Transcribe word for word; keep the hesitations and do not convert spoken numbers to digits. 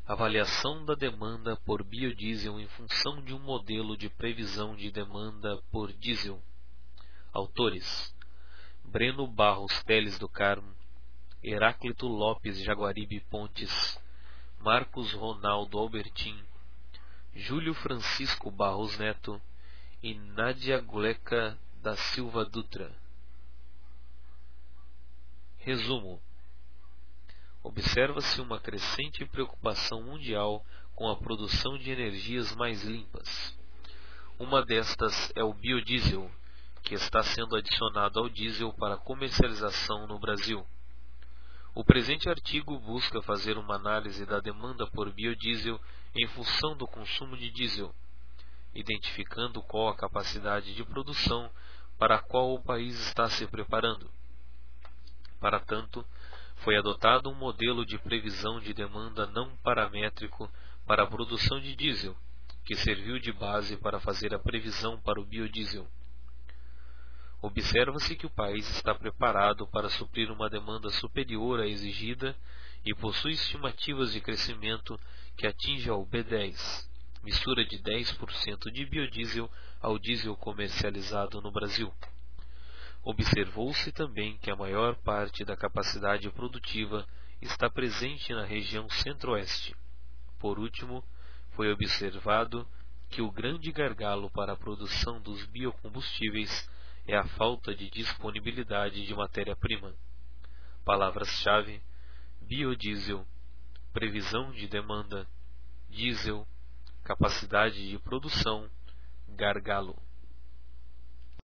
Avaliação da demanda por biodiesel em função de um modelo de previsão de demanda por diesel. Autores: Breno Barros Teles do Carmo, Heráclito Lopes Jaguaribe Pontes, Marcos Ronaldo Albertin, Júlio Francisco Barros Neto e Nádia Gleca da Silva Dutra. Resumo: observa-se uma crescente preocupação mundial com a produção de energias mais limpas. Uma destas é o biodiesel, que está sendo adicionado ao diesel para comercialização no Brasil. O presente artigo busca fazer uma análise da demanda por biodiesel em função do consumo de diesel, identificando qual a capacidade de produção para a qual o país está se preparando. Para tanto, foi adotado um modelo de previsão de demanda não paramétrico para a produção de diesel, que serviu de base para fazer a previsão para o biodiesel. Observa-se que o país está preparado para suprir uma demanda superior à exigida e possui estimativas de crescimento que atinge ao B dez, mistura de dez por cento de biodiesel ao diesel comercializado no Brasil. Observou-se também que a maior parte da capacidade produtiva está presente na região centro-oeste. Por último, foi observado que o grande gargalo para a produção dos biocombustíveis é a falta de disponibilidade de matéria-prima. Palavras-chave: biodiesel, previsão de demanda, diesel, capacidade de produção, gargalo.